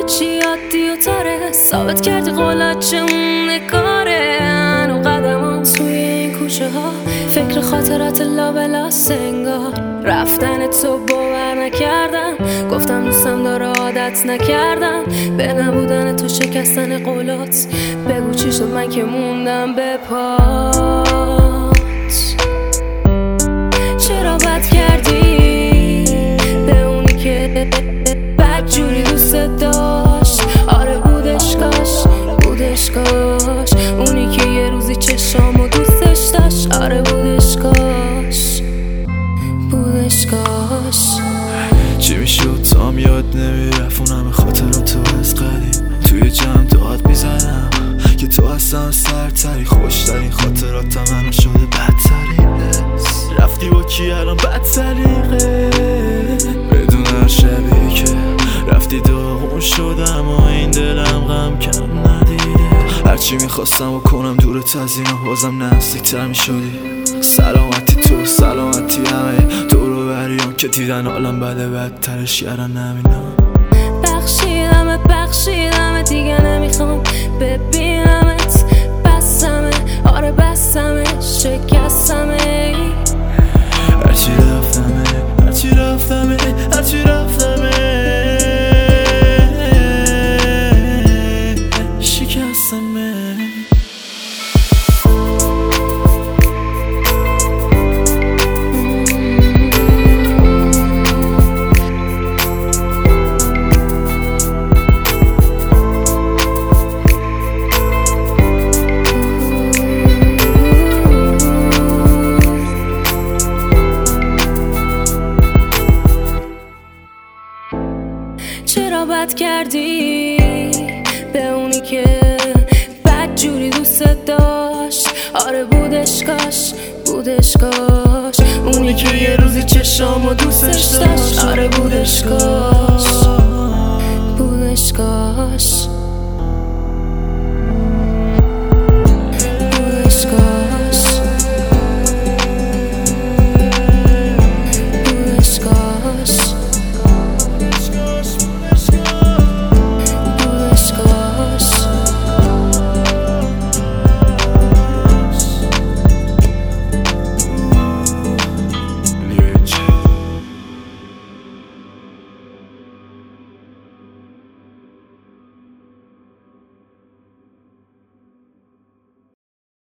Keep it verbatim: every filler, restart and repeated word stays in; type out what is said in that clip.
چی عادی و تره، ثابت کردی قولات چمونه کاره. هنو قدمام توی این کوچه ها، فکر خاطرات لابلا سنگار. رفتن تو باور نکردم، گفتم دوستم داره عادت نکردم. به نبودن تو شکستن قولات، بگو چی شد من که موندم به پات. چرا بد کردی به اونی که بد جوری دوست داشت؟ آره بودش کاش، بودش کاش اونی که یه روزی چشامو دوستش داشت. آره بودش کاش، بودش کاش. چی میشد تا هم یاد نمیرفت اون همه خاطراتو از قدیم. توی جمع داد میزنم که تو هستم سرتری، خوشترین خاطراتم منو شده بدترین. رفتی با کی الان بدسلیقه، بدون هر شبیه که رفتی داغون شدم و این دلم غم کم ندیده. هرچی میخواستم و کنم دورت از اینا، بازم نزدیکتر میشدی. سلامتی تو، سلامتی همه دورو بریام که دیدن عالم بده بدترش کردن نمینا. بخشیدمت بخشیدمت دیگه نمیخوام ببینمت. بسمه آره بسمه، شکستمه. هرچی رفتمه هرچی رفتمه هرچی رفتمه شکستمه. چرا بد کردی به اونی که بد جوری دوست داشت؟ آره بودش کاش، بودش کاش اونی که یه روزی چشامو دوستش داشت. آره بودش کاش.